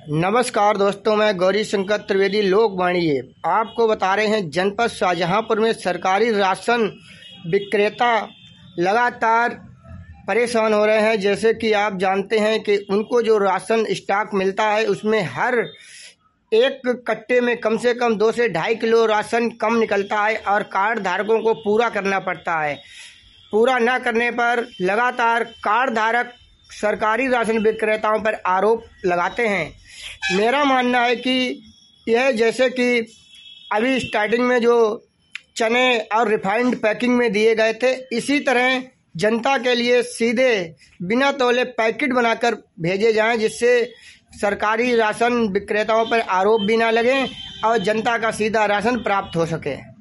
नमस्कार दोस्तों, मैं गौरी शंकर त्रिवेदी लोकवाणी आपको बता रहे हैं। जनपद शाहजहांपुर में सरकारी राशन विक्रेता लगातार परेशान हो रहे हैं। जैसे कि आप जानते हैं कि उनको जो राशन स्टॉक मिलता है उसमें हर एक कट्टे में कम से कम 2 से 2.5 किलो राशन कम निकलता है और कार्ड धारकों को पूरा करना पड़ता है। पूरा न करने पर लगातार कार्ड धारक सरकारी राशन विक्रेताओं पर आरोप लगाते हैं। मेरा मानना है कि यह जैसे कि अभी स्टार्टिंग में जो चने और रिफाइंड पैकिंग में दिए गए थे, इसी तरह जनता के लिए सीधे बिना तौले पैकेट बनाकर भेजे जाएं, जिससे सरकारी राशन विक्रेताओं पर आरोप भी ना लगे और जनता का सीधा राशन प्राप्त हो सके।